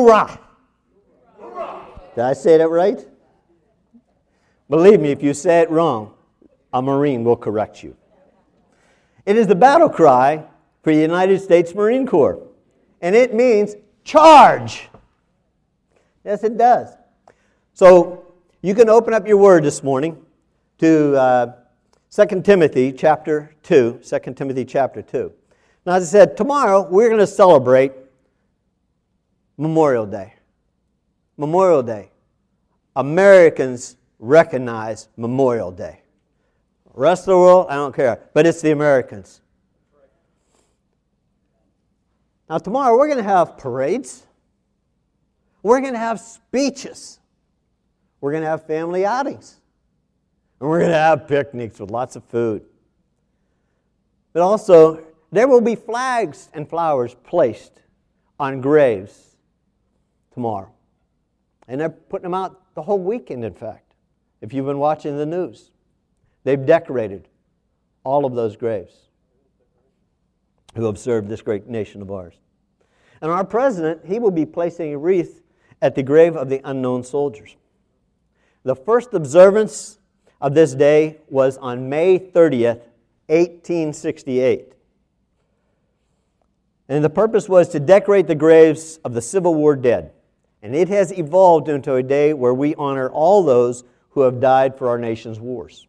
Hoorah! Did I say that right? Believe me, if you say it wrong, a Marine will correct you. It is the battle cry for the United States Marine Corps. And it means charge. Yes, it does. So you can open up your word this morning to 2 Timothy chapter 2. 2 Timothy chapter 2. Now, as I said, tomorrow we're going to celebrate Memorial Day. Memorial Day. Americans recognize Memorial Day. The rest of the world, I don't care. But it's the Americans. Now, tomorrow we're going to have parades. We're going to have speeches. We're going to have family outings. And we're going to have picnics with lots of food. But also, there will be flags and flowers placed on graves tomorrow. And they're putting them out the whole weekend, in fact, if you've been watching the news. They've decorated all of those graves who have served this great nation of ours. And our president, he will be placing a wreath at the grave of the unknown soldiers. The first observance of this day was on May 30th, 1868. And the purpose was to decorate the graves of the Civil War dead. And it has evolved into a day where we honor all those who have died for our nation's wars.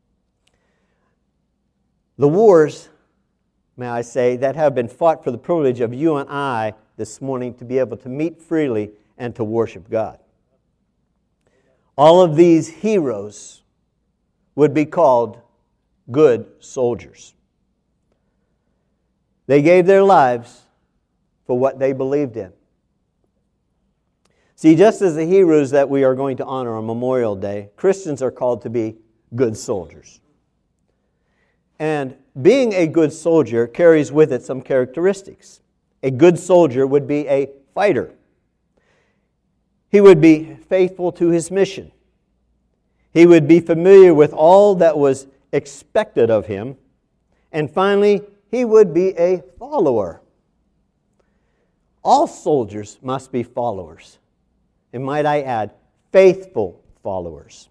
The wars, may I say, that have been fought for the privilege of you and I this morning to be able to meet freely and to worship God. All of these heroes would be called good soldiers. They gave their lives for what they believed in. See, just as the heroes that we are going to honor on Memorial Day, Christians are called to be good soldiers. And being a good soldier carries with it some characteristics. A good soldier would be a fighter. He would be faithful to his mission. He would be familiar with all that was expected of him. And finally, he would be a follower. All soldiers must be followers. And might I add, faithful followers.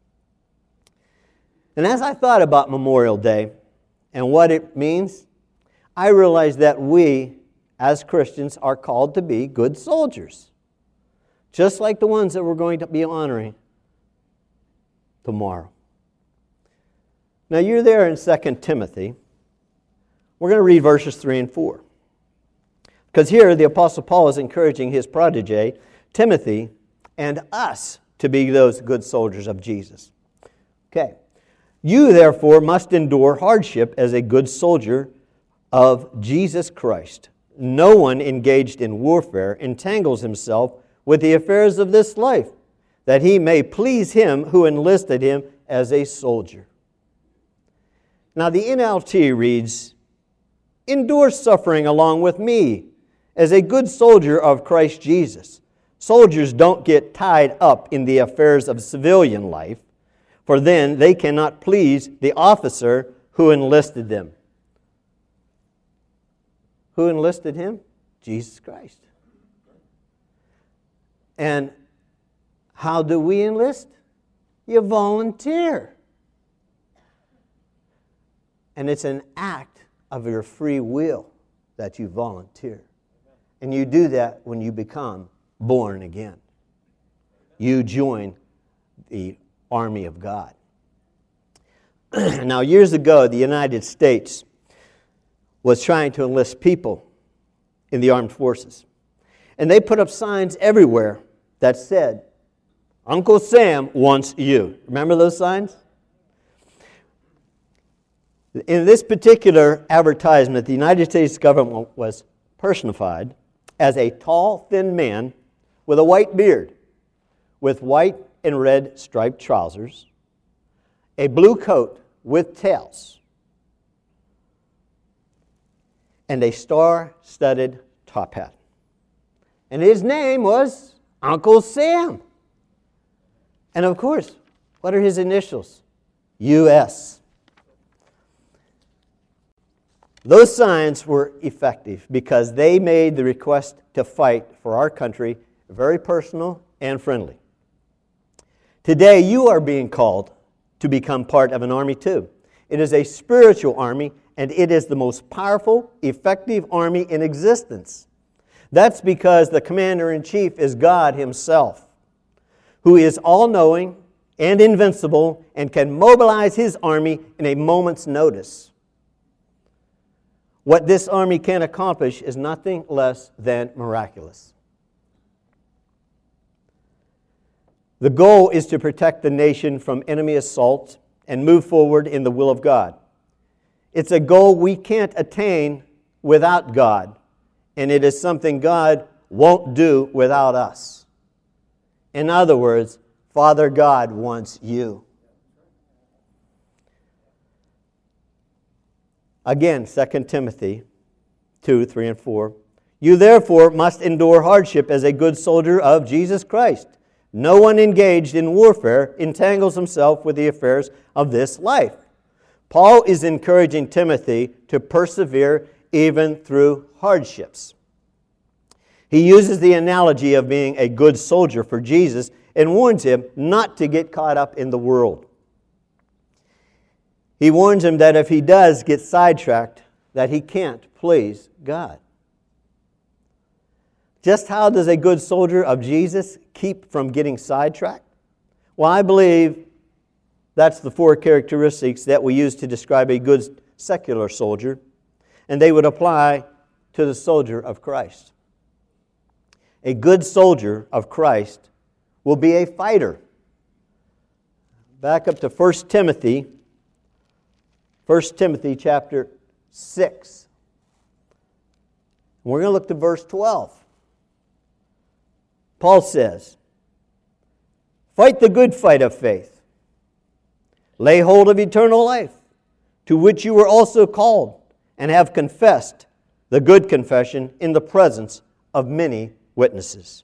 And as I thought about Memorial Day and what it means, I realized that we, as Christians, are called to be good soldiers. Just like the ones that we're going to be honoring tomorrow. Now, you're there in 2 Timothy. We're going to read verses 3 and 4. Because here the Apostle Paul is encouraging his protege, Timothy, and us to be those good soldiers of Jesus. Okay. You, therefore, must endure hardship as a good soldier of Jesus Christ. No one engaged in warfare entangles himself with the affairs of this life, that he may please him who enlisted him as a soldier. Now, the NLT reads, endure suffering along with me as a good soldier of Christ Jesus. Soldiers don't get tied up in the affairs of civilian life, for then they cannot please the officer who enlisted them. Who enlisted him? Jesus Christ. And how do we enlist? You volunteer. And it's an act of your free will that you volunteer. And you do that when you become born again. You join the army of God. Now, years ago, the United States was trying to enlist people in the armed forces. And they put up signs everywhere that said, Uncle Sam wants you. Remember those signs? In this particular advertisement, the United States government was personified as a tall, thin man with a white beard, with white and red striped trousers, a blue coat with tails, and a star-studded top hat. And his name was Uncle Sam. And of course, what are his initials? U.S. Those signs were effective because they made the request to fight for our country very personal and friendly. Today, you are being called to become part of an army too. It is a spiritual army, and it is the most powerful, effective army in existence. That's because the commander-in-chief is God himself, who is all-knowing and invincible and can mobilize his army in a moment's notice. What this army can accomplish is nothing less than miraculous. The goal is to protect the nation from enemy assault and move forward in the will of God. It's a goal we can't attain without God, and it is something God won't do without us. In other words, Father God wants you. Again, 2 Timothy 2, 3, and 4. You therefore must endure hardship as a good soldier of Jesus Christ. No one engaged in warfare entangles himself with the affairs of this life. Paul is encouraging Timothy to persevere even through hardships. He uses the analogy of being a good soldier for Jesus and warns him not to get caught up in the world. He warns him that if he does get sidetracked, that he can't please God. Just how does a good soldier of Jesus keep from getting sidetracked? Well, I believe that's the 4 characteristics that we use to describe a good secular soldier, and they would apply to the soldier of Christ. A good soldier of Christ will be a fighter. Back up to 1 Timothy chapter 6. We're going to look to verse 12. Paul says, fight the good fight of faith. Lay hold of eternal life, to which you were also called, and have confessed the good confession in the presence of many witnesses.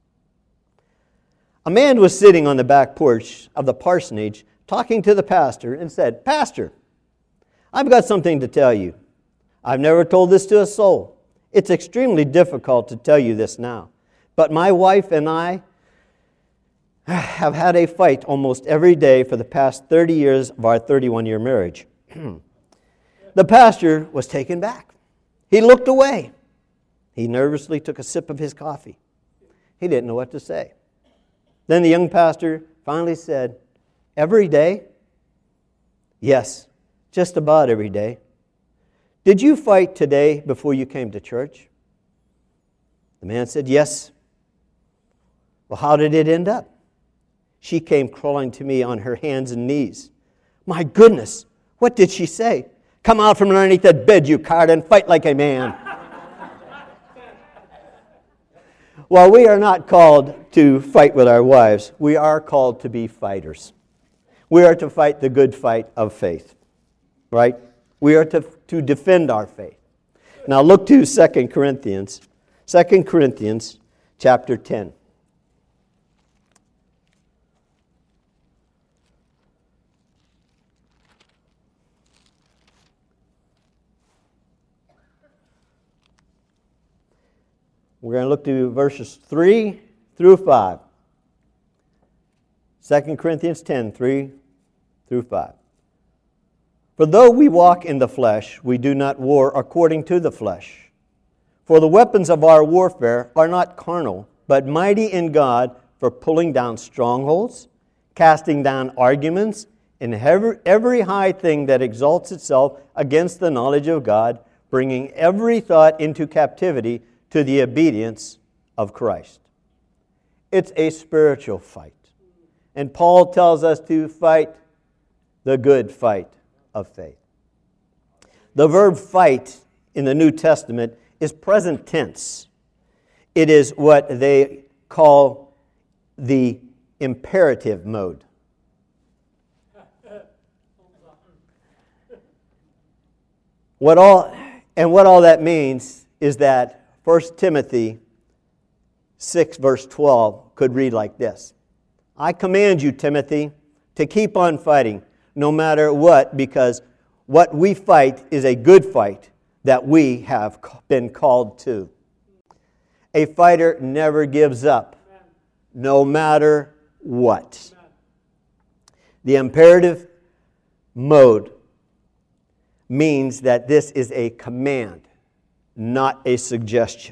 A man was sitting on the back porch of the parsonage talking to the pastor and said, Pastor, I've got something to tell you. I've never told this to a soul. It's extremely difficult to tell you this now. But my wife and I have had a fight almost every day for the past 30 years of our 31-year marriage. The pastor was taken back. He looked away. He nervously took a sip of his coffee. He didn't know what to say. Then the young pastor finally said, every day? Yes, just about every day. Did you fight today before you came to church? The man said, yes. Well, how did it end up? She came crawling to me on her hands and knees. My goodness, what did she say? Come out from underneath that bed, you coward, and fight like a man. While we are not called to fight with our wives, we are called to be fighters. We are to fight the good fight of faith, right? We are to defend our faith. Now look to 2 Corinthians chapter 10. We're going to look to verses 3 through 5. 2 Corinthians 10, 3 through 5. For though we walk in the flesh, we do not war according to the flesh. For the weapons of our warfare are not carnal, but mighty in God for pulling down strongholds, casting down arguments, and every high thing that exalts itself against the knowledge of God, bringing every thought into captivity to the obedience of Christ. It's a spiritual fight. And Paul tells us to fight the good fight of faith. The verb fight in the New Testament is present tense. It is what they call the imperative mode. What all that means is that 1 Timothy 6, verse 12 could read like this. I command you, Timothy, to keep on fighting, no matter what, because what we fight is a good fight that we have been called to. A fighter never gives up no matter what. The imperative mode means that this is a command, not a suggestion.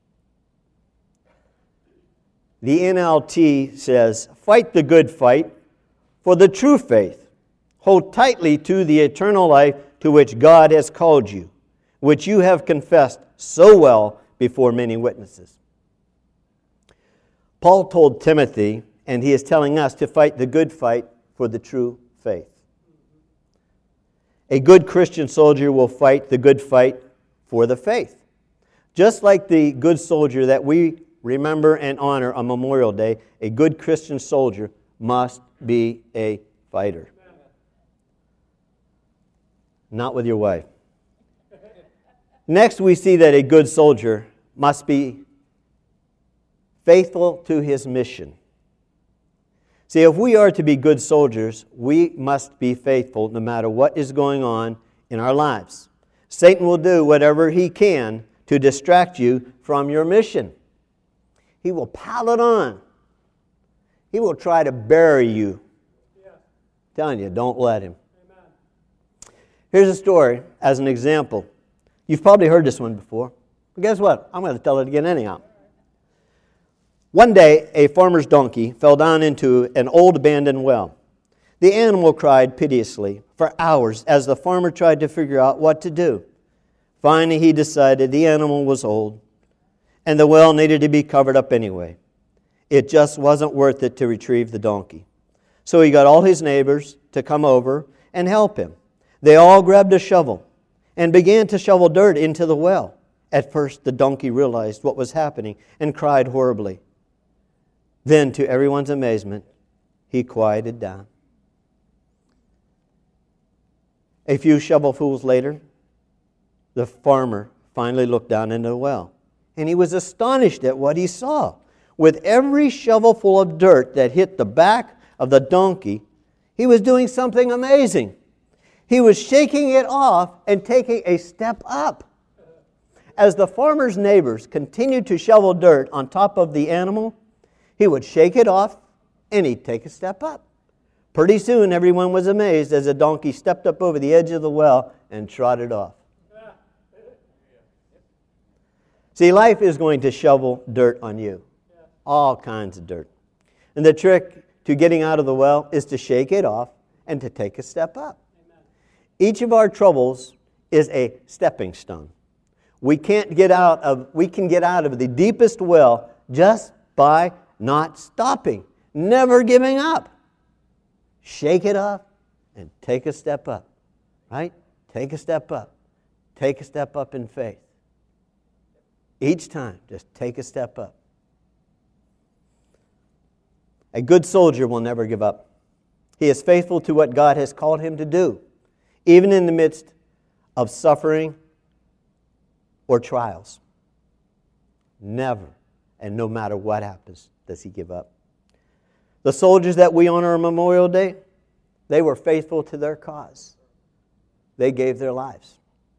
The NLT says, fight the good fight for the true faith. Hold tightly to the eternal life to which God has called you, which you have confessed so well before many witnesses. Paul told Timothy, and he is telling us to fight the good fight for the true faith. A good Christian soldier will fight the good fight for the faith. Just like the good soldier that we remember and honor on Memorial Day, a good Christian soldier must be a fighter. Not with your wife. Next, we see that a good soldier must be faithful to his mission. See, if we are to be good soldiers, we must be faithful no matter what is going on in our lives. Satan will do whatever he can to distract you from your mission. He will pile it on. He will try to bury you. I'm telling you, don't let him. Amen. Here's a story as an example. You've probably heard this one before. But guess what? I'm going to tell it again anyhow. One day, a farmer's donkey fell down into an old abandoned well. The animal cried piteously for hours as the farmer tried to figure out what to do. Finally, he decided the animal was old, and the well needed to be covered up anyway. It just wasn't worth it to retrieve the donkey. So he got all his neighbors to come over and help him. They all grabbed a shovel and began to shovel dirt into the well. At first, the donkey realized what was happening and cried horribly. Then, to everyone's amazement, he quieted down. A few shovelfuls later, the farmer finally looked down into the well, and he was astonished at what he saw. With every shovelful of dirt that hit the back of the donkey, he was doing something amazing. He was shaking it off and taking a step up. As the farmer's neighbors continued to shovel dirt on top of the animal, he would shake it off and he'd take a step up. Pretty soon, everyone was amazed as the donkey stepped up over the edge of the well and trotted off. See, life is going to shovel dirt on you. All kinds of dirt. And the trick to getting out of the well is to shake it off and to take a step up. Each of our troubles is a stepping stone. We can get out of the deepest well just by not stopping, never giving up. Shake it off and take a step up. Right? Take a step up. Take a step up in faith. Each time, just take a step up. A good soldier will never give up. He is faithful to what God has called him to do, even in the midst of suffering or trials. Never, and no matter what happens, does he give up. The soldiers that we honor on Memorial Day, they were faithful to their cause. They gave their lives.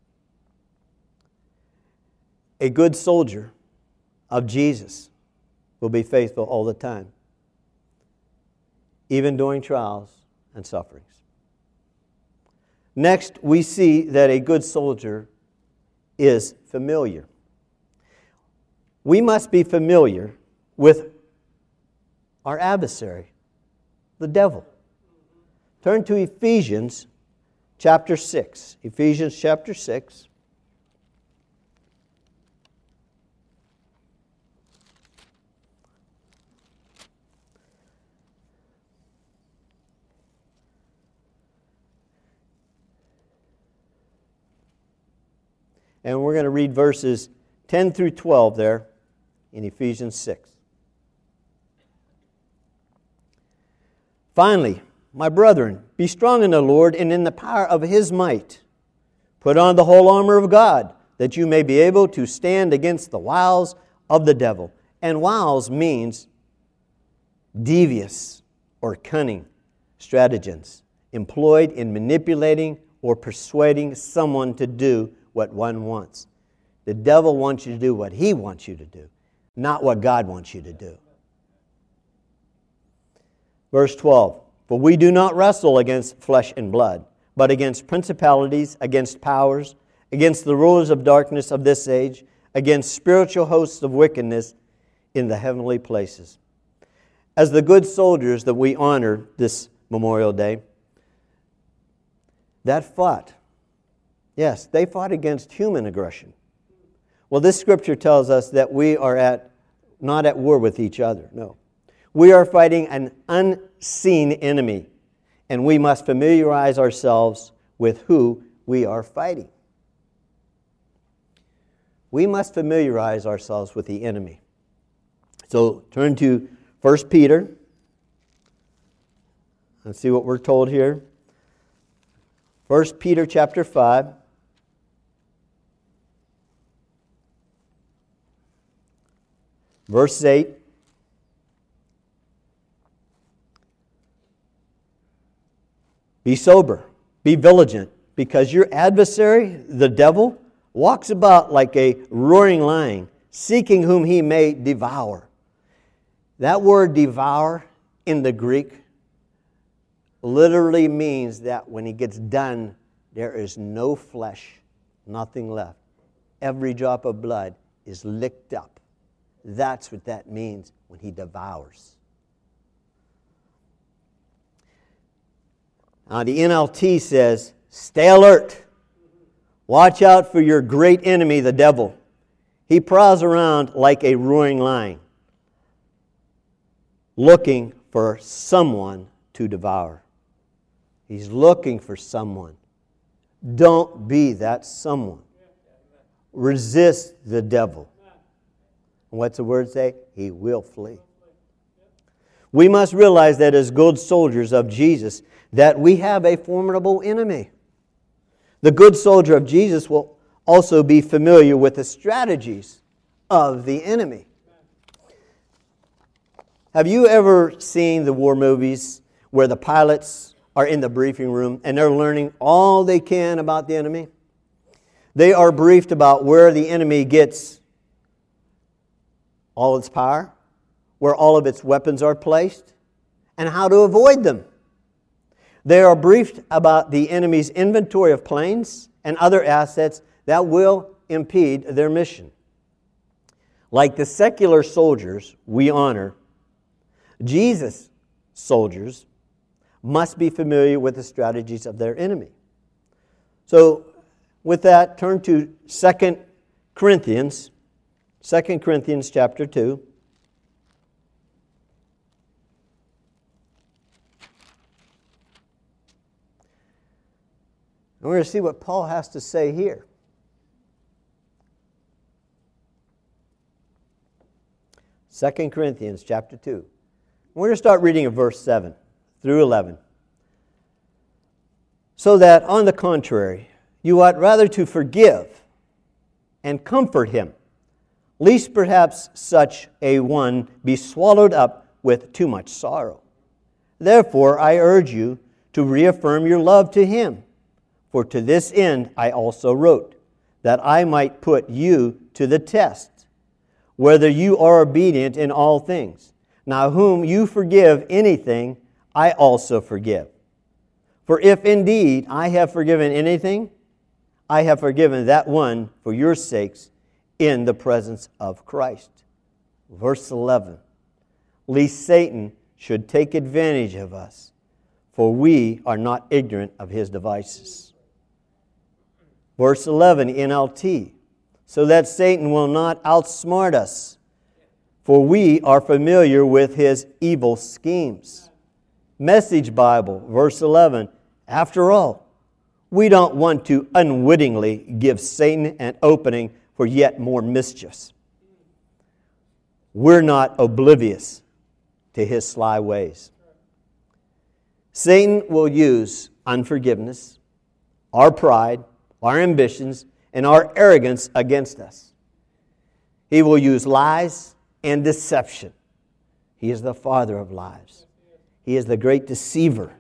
A good soldier of Jesus will be faithful all the time, even during trials and sufferings. Next, we see that a good soldier is familiar. We must be familiar with our adversary, the devil. Turn to Ephesians chapter 6. Ephesians chapter 6. And we're going to read verses 10 through 12 there in Ephesians 6. Finally, my brethren, be strong in the Lord and in the power of His might. Put on the whole armor of God, that you may be able to stand against the wiles of the devil. And wiles means devious or cunning stratagems employed in manipulating or persuading someone to do what one wants. The devil wants you to do what he wants you to do, not what God wants you to do. Verse 12, for we do not wrestle against flesh and blood, but against principalities, against powers, against the rulers of darkness of this age, against spiritual hosts of wickedness in the heavenly places. As the good soldiers that we honor this Memorial Day, that fought. Yes, they fought against human aggression. Well, this scripture tells us that we are not at war with each other. No. We are fighting an unseen enemy, and we must familiarize ourselves with who we are fighting. We must familiarize ourselves with the enemy. So turn to 1 Peter. Let's see what we're told here. 1 Peter chapter 5. Verse 8. Be sober, be vigilant, because your adversary, the devil, walks about like a roaring lion, seeking whom he may devour. That word devour in the Greek literally means that when he gets done, there is no flesh, nothing left. Every drop of blood is licked up. That's what that means when he devours. Now the NLT says, stay alert. Watch out for your great enemy, the devil. He prowls around like a roaring lion, looking for someone to devour. He's looking for someone. Don't be that someone. Resist the devil. What's the word say? He will flee. We must realize that as good soldiers of Jesus, that we have a formidable enemy. The good soldier of Jesus will also be familiar with the strategies of the enemy. Have you ever seen the war movies where the pilots are in the briefing room and they're learning all they can about the enemy? They are briefed about where the enemy gets all its power, where all of its weapons are placed, and how to avoid them. They are briefed about the enemy's inventory of planes and other assets that will impede their mission. Like the secular soldiers we honor, Jesus' soldiers must be familiar with the strategies of their enemy. So, with that, turn to 2 Corinthians chapter 2. And we're going to see what Paul has to say here. 2 Corinthians chapter 2. We're going to start reading at verse 7 through 11. So that, on the contrary, you ought rather to forgive and comfort him, lest perhaps such a one be swallowed up with too much sorrow. Therefore, I urge you to reaffirm your love to him. For to this end I also wrote, that I might put you to the test, whether you are obedient in all things. Now whom you forgive anything, I also forgive. For if indeed I have forgiven anything, I have forgiven that one for your sakes in the presence of Christ. Verse 11, lest Satan should take advantage of us, for we are not ignorant of his devices. Verse 11, NLT, so that Satan will not outsmart us, for we are familiar with his evil schemes. Message Bible, verse 11, after all, we don't want to unwittingly give Satan an opening for yet more mischiefs. We're not oblivious to his sly ways. Satan will use unforgiveness, our pride, our ambitions, and our arrogance against us. He will use lies and deception. He is the father of lies. He is the great deceiver.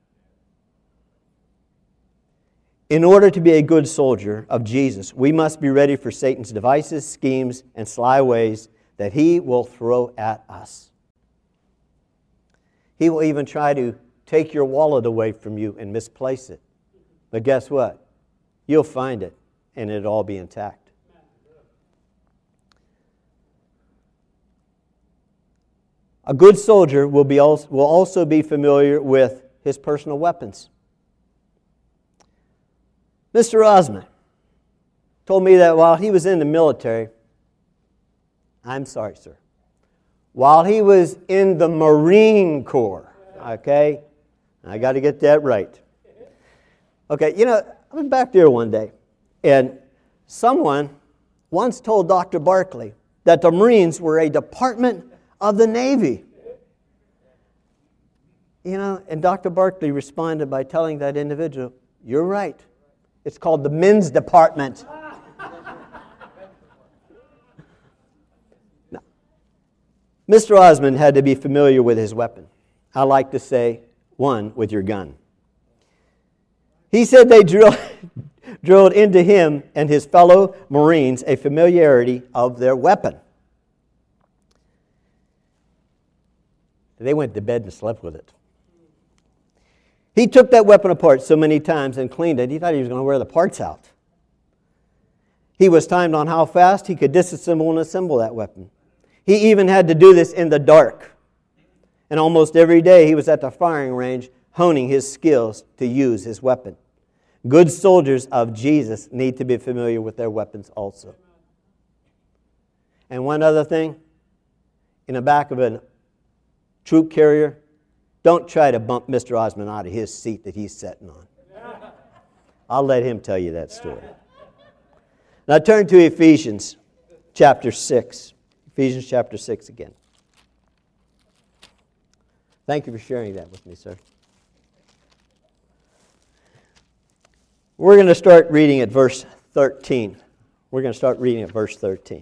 In order to be a good soldier of Jesus, we must be ready for Satan's devices, schemes, and sly ways that he will throw at us. He will even try to take your wallet away from you and misplace it. But guess what? You'll find it, and it'll all be intact. A good soldier will also be familiar with his personal weapons. Mr. Osmond told me that while he was in the military, I'm sorry, sir, while he was in the Marine Corps, okay? I got to get that right. Okay, I was back there one day, and someone once told Dr. Barkley that the Marines were a department of the Navy. And Dr. Barkley responded by telling that individual, "You're right. It's called the men's department." Now, Mr. Osmond had to be familiar with his weapon. I like to say, one, with your gun. He said they drilled into him and his fellow Marines a familiarity of their weapon. They went to bed and slept with it. He took that weapon apart so many times and cleaned it, he thought he was going to wear the parts out. He was timed on how fast he could disassemble and assemble that weapon. He even had to do this in the dark. And almost every day he was at the firing range honing his skills to use his weapon. Good soldiers of Jesus need to be familiar with their weapons also. And one other thing, in the back of a troop carrier, don't try to bump Mr. Osmond out of his seat that he's sitting on. I'll let him tell you that story. Now turn to Ephesians chapter 6. Ephesians chapter 6 again. Thank you for sharing that with me, sir. We're going to start reading at verse 13. We're going to start reading at verse 13.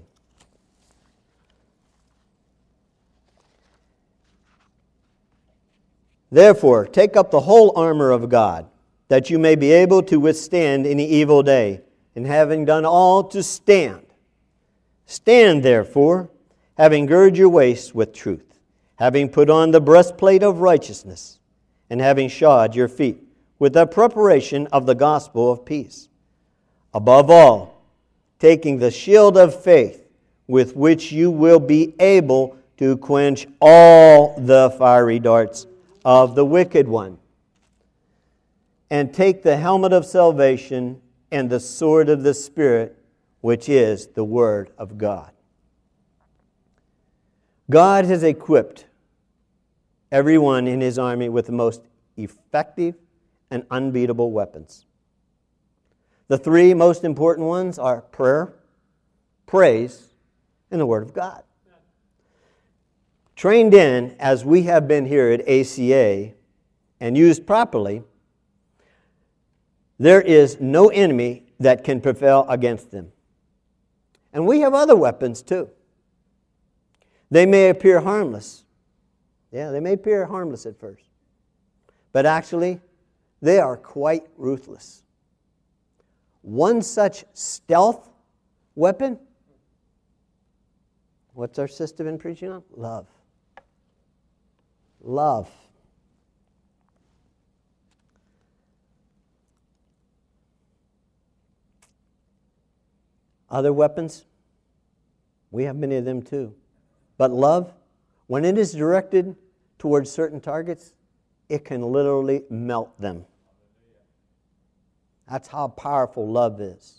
Therefore, take up the whole armor of God, that you may be able to withstand any evil day, and having done all, to stand. Stand, therefore, having girded your waist with truth, having put on the breastplate of righteousness, and having shod your feet with the preparation of the gospel of peace. Above all, taking the shield of faith, with which you will be able to quench all the fiery darts of the wicked one. And take the helmet of salvation and the sword of the Spirit, which is the Word of God. God has equipped everyone in His army with the most effective and unbeatable weapons. The three most important ones are prayer, praise, and the Word of God. Trained in, as we have been here at ACA, and used properly, there is no enemy that can prevail against them. And we have other weapons too. They may appear harmless. Yeah, they may appear harmless at first. But actually, they are quite ruthless. One such stealth weapon, what's our sister been preaching on? Love. Love. Other weapons, we have many of them too. But love, when it is directed towards certain targets, it can literally melt them. That's how powerful love is.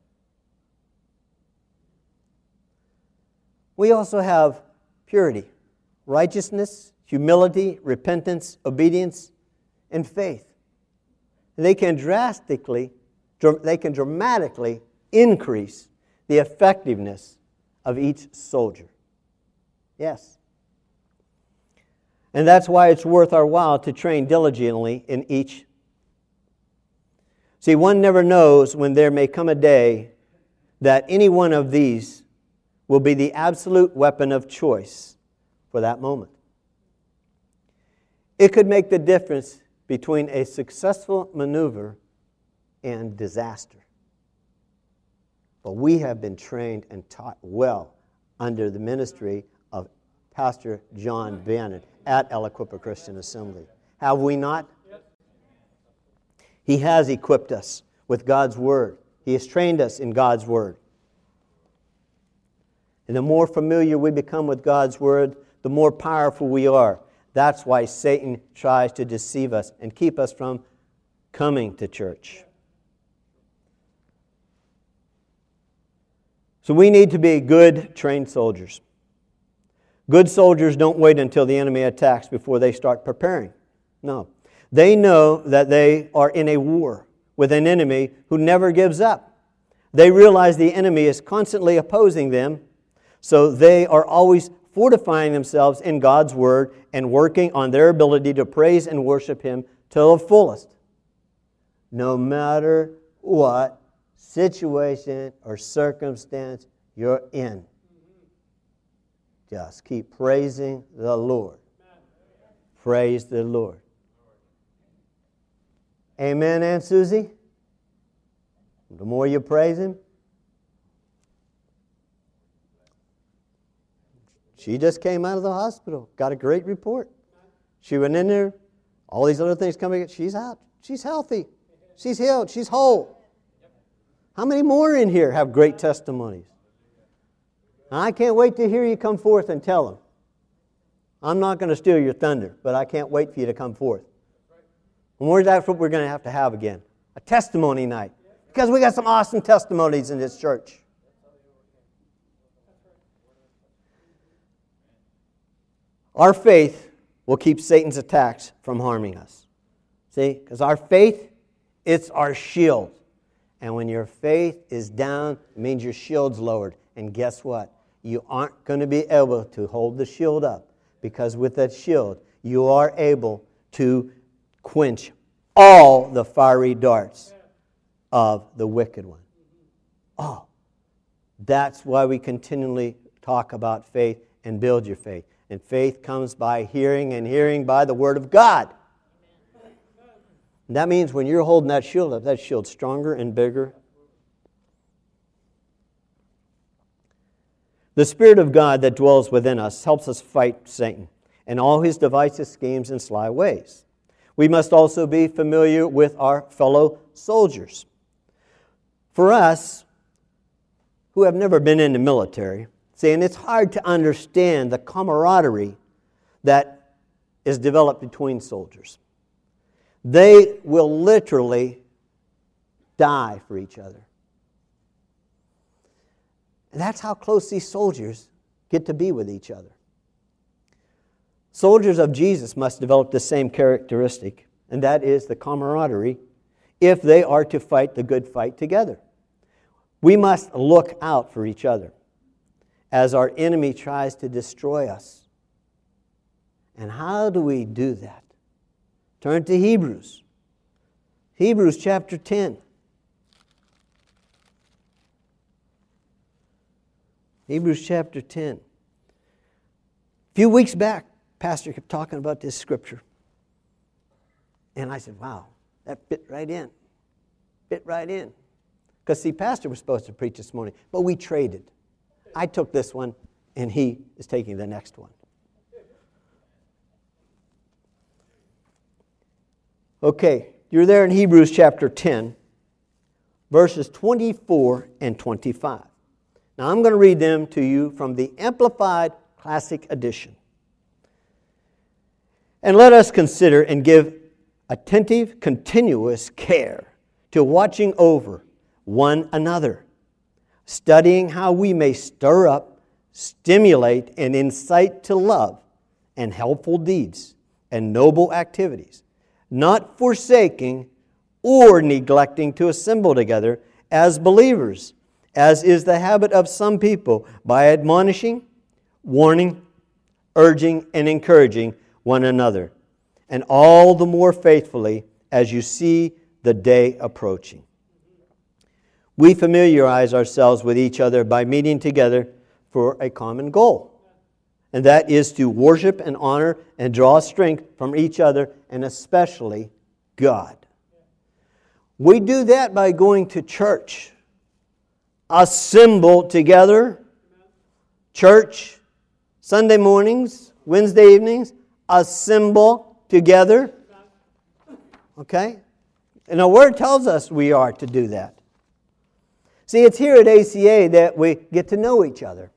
We also have purity, righteousness, humility, repentance, obedience, and faith. They can dramatically increase the effectiveness of each soldier. Yes. And that's why it's worth our while to train diligently in each. See, one never knows when there may come a day that any one of these will be the absolute weapon of choice for that moment. It could make the difference between a successful maneuver and disaster. But we have been trained and taught well under the ministry of Pastor John Bannon at Aliquippa Christian Assembly. Have we not? He has equipped us with God's Word. He has trained us in God's Word. And the more familiar we become with God's Word, the more powerful we are. That's why Satan tries to deceive us and keep us from coming to church. So we need to be good, trained soldiers. Good soldiers don't wait until the enemy attacks before they start preparing. No. They know that they are in a war with an enemy who never gives up. They realize the enemy is constantly opposing them, so they are always fortifying themselves in God's Word and working on their ability to praise and worship Him to the fullest. No matter what situation or circumstance you're in, just keep praising the Lord. Praise the Lord. Amen, Aunt Susie? The more you praise Him, she just came out of the hospital, got a great report. She went in there, all these other things coming, she's out. She's healthy. She's healed. She's whole. How many more in here have great testimonies? I can't wait to hear you come forth and tell them. I'm not going to steal your thunder, but I can't wait for you to come forth. And that's what we're going to have again. A testimony night. Because we got some awesome testimonies in this church. Our faith will keep Satan's attacks from harming us. See? Because our faith, it's our shield. And when your faith is down, it means your shield's lowered. And guess what? You aren't going to be able to hold the shield up. Because with that shield, you are able to quench all the fiery darts of the wicked one. Oh, that's why we continually talk about faith and build your faith. And faith comes by hearing, and hearing by the Word of God. And that means when you're holding that shield up, that shield's stronger and bigger. The Spirit of God that dwells within us helps us fight Satan and all his devices, schemes, and sly ways. We must also be familiar with our fellow soldiers. For us, who have never been in the military, and it's hard to understand the camaraderie that is developed between soldiers. They will literally die for each other. And that's how close these soldiers get to be with each other. Soldiers of Jesus must develop the same characteristic, and that is the camaraderie, if they are to fight the good fight together. We must look out for each other as our enemy tries to destroy us. And how do we do that? Turn to Hebrews. Hebrews chapter 10. Hebrews chapter 10. A few weeks back, Pastor kept talking about this scripture. And I said, wow, that fit right in. Fit right in. Because, see, Pastor was supposed to preach this morning, but we traded. I took this one, and he is taking the next one. Okay, you're there in Hebrews chapter 10, verses 24 and 25. Now, I'm going to read them to you from the Amplified Classic Edition. And let us consider and give attentive, continuous care to watching over one another, studying how we may stir up, stimulate, and incite to love and helpful deeds and noble activities, not forsaking or neglecting to assemble together as believers, as is the habit of some people, by admonishing, warning, urging, and encouraging one another, and all the more faithfully as you see the day approaching. We familiarize ourselves with each other by meeting together for a common goal, and that is to worship and honor and draw strength from each other, and especially God. We do that by going to church. Assemble together, church, Sunday mornings, Wednesday evenings, assemble together. Okay? And the Word tells us we are to do that. See, it's here at ACA that we get to know each other.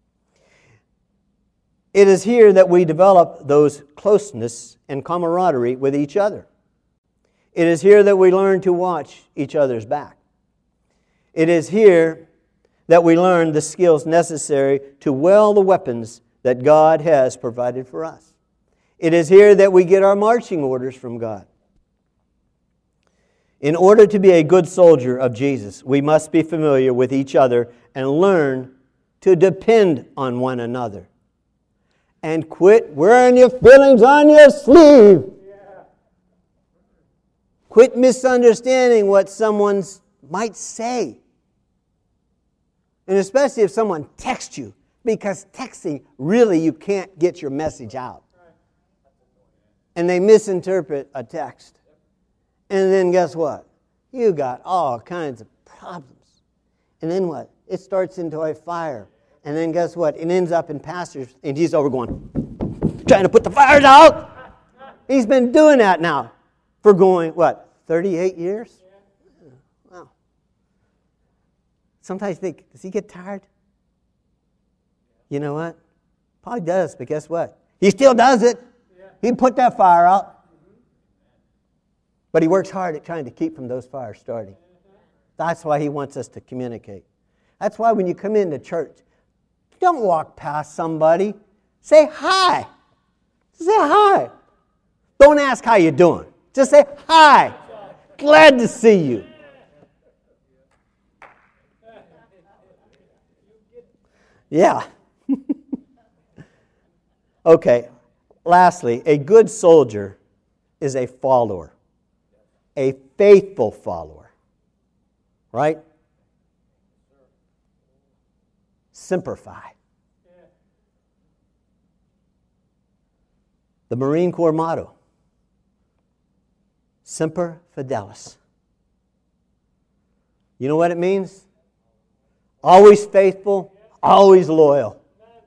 It is here that we develop those closeness and camaraderie with each other. It is here that we learn to watch each other's back. It is here that we learn the skills necessary to wield the weapons that God has provided for us. It is here that we get our marching orders from God. In order to be a good soldier of Jesus, we must be familiar with each other and learn to depend on one another. And quit wearing your feelings on your sleeve. Quit misunderstanding what someone might say. And especially if someone texts you, because texting, really you can't get your message out. And they misinterpret a text. And then guess what? You got all kinds of problems. And then what? It starts into a fire. And then guess what? It ends up in pastors, and he's over going, trying to put the fires out. He's been doing that now for going, what, 38 years? Wow. Sometimes you think, does he get tired? You know what? Probably does, but guess what? He still does it. He put that fire out. But he works hard at trying to keep from those fires starting. That's why he wants us to communicate. That's why when you come into church, don't walk past somebody. Say hi. Say hi. Don't ask how you're doing. Just say hi. Glad to see you. Yeah. Okay. Lastly, a good soldier is a follower. A faithful follower. Right? Semper Fi. The Marine Corps motto. Semper Fidelis. You know what it means? Always faithful, always loyal.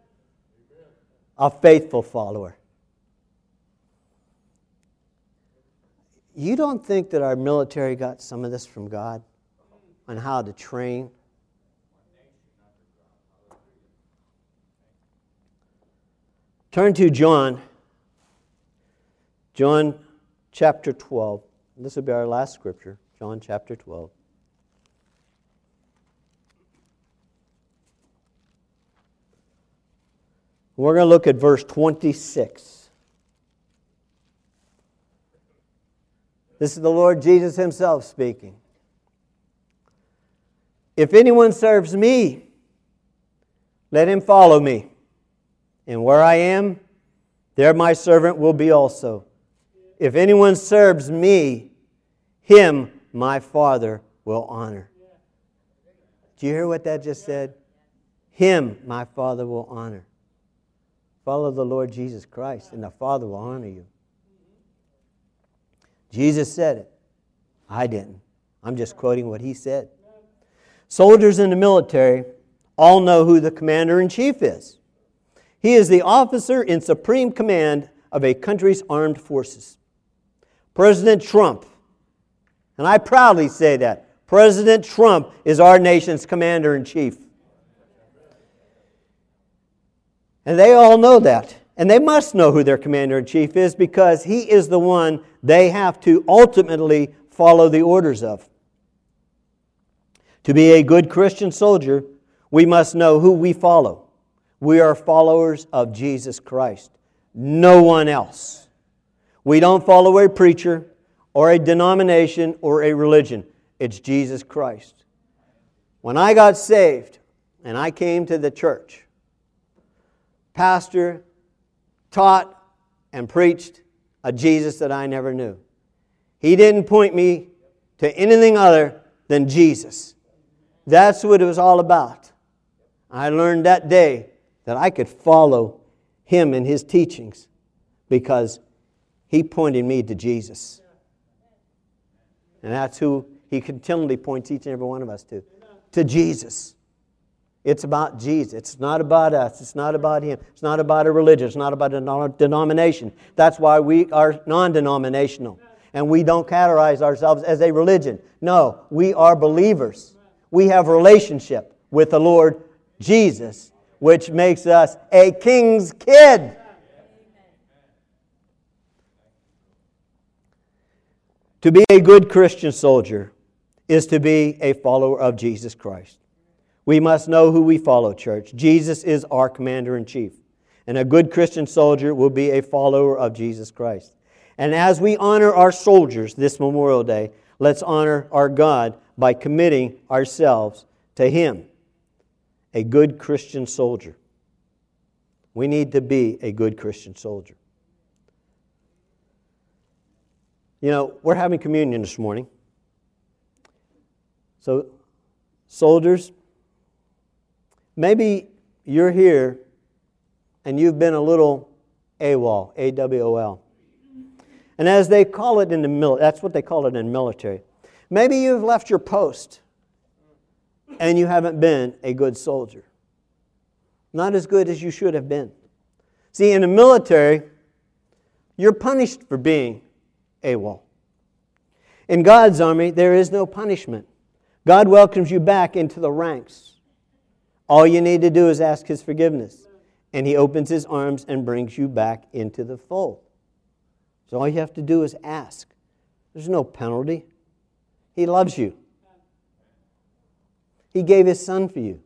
A faithful follower. You don't think that our military got some of this from God on how to train? Turn to John chapter 12. This will be our last scripture, John chapter 12. We're going to look at verse 26. This is the Lord Jesus Himself speaking. If anyone serves me, let him follow me. And where I am, there my servant will be also. If anyone serves me, him my Father will honor. Do you hear what that just said? Him my Father will honor. Follow the Lord Jesus Christ, and the Father will honor you. Jesus said it. I didn't. I'm just quoting what He said. Soldiers in the military all know who the commander-in-chief is. He is the officer in supreme command of a country's armed forces. President Trump, and I proudly say that, President Trump is our nation's commander-in-chief. And they all know that. And they must know who their commander-in-chief is because he is the one they have to ultimately follow the orders of. To be a good Christian soldier, we must know who we follow. We are followers of Jesus Christ. No one else. We don't follow a preacher or a denomination or a religion. It's Jesus Christ. When I got saved and I came to the church, pastor taught and preached a Jesus that I never knew. He didn't point me to anything other than Jesus. That's what it was all about. I learned that day that I could follow Him and His teachings because He pointed me to Jesus. And that's who He continually points each and every one of us to Jesus. It's about Jesus. It's not about us. It's not about Him. It's not about a religion. It's not about a denomination. That's why we are non-denominational. And we don't categorize ourselves as a religion. No, we are believers. We have a relationship with the Lord Jesus, which makes us a king's kid. To be a good Christian soldier is to be a follower of Jesus Christ. We must know who we follow, church. Jesus is our commander-in-chief. And a good Christian soldier will be a follower of Jesus Christ. And as we honor our soldiers this Memorial Day, let's honor our God by committing ourselves to Him, a good Christian soldier. We need to be a good Christian soldier. You know, we're having communion this morning. So, soldiers, maybe you're here and you've been a little AWOL, A-W-O-L. And as they call it in the military, that's what they call it in the military. Maybe you've left your post and you haven't been a good soldier. Not as good as you should have been. See, in the military, you're punished for being AWOL. In God's army, there is no punishment. God welcomes you back into the ranks. All you need to do is ask His forgiveness. And He opens His arms and brings you back into the fold. So all you have to do is ask. There's no penalty. He loves you. He gave His Son for you.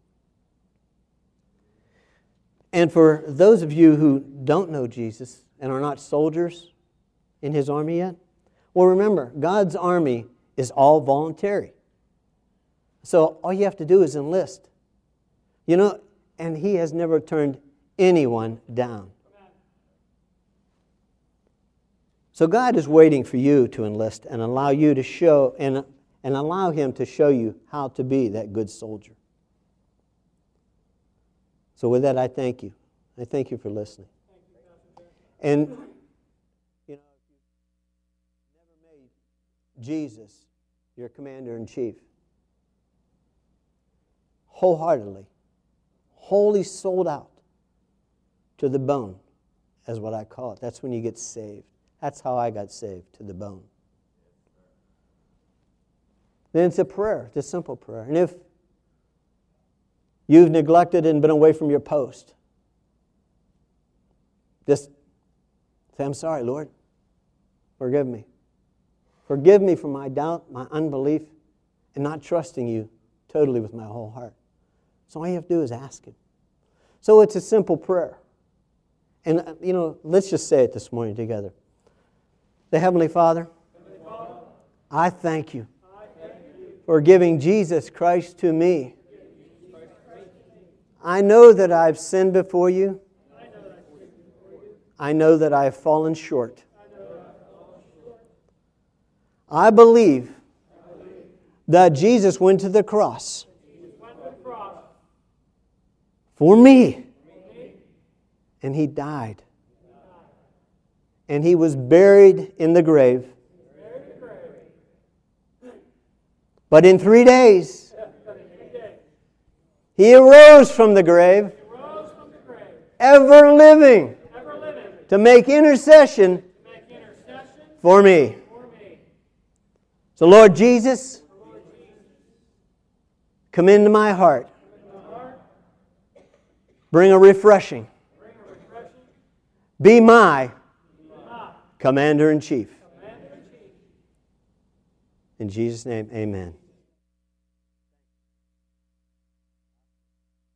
And for those of you who don't know Jesus and are not soldiers in His army yet, well, remember, God's army is all voluntary. So all you have to do is enlist. You know, and He has never turned anyone down. So God is waiting for you to enlist and allow you to show and allow Him to show you how to be that good soldier. So with that, I thank you. I thank you for listening. And you know, if you've never made Jesus your commander-in-chief, wholeheartedly, wholly sold out to the bone, is what I call it. That's when you get saved. That's how I got saved, to the bone. Then it's a prayer. It's a simple prayer. And if you've neglected and been away from your post, just say, I'm sorry, Lord. Forgive me. Forgive me for my doubt, my unbelief, and not trusting You totally with my whole heart. So all you have to do is ask Him. So it's a simple prayer. And, you know, let's just say it this morning together. The Heavenly Father, I thank You for giving Jesus Christ to me. I know that I've sinned before You. I know that I have fallen short. I believe that Jesus went to the cross for me. And He died. And He was buried in the grave. But in 3 days, He arose from the grave, ever living, to make intercession for me. So Lord Jesus, come into my heart. Bring a refreshing. Be my Commander-in-Chief. In Jesus' name, amen.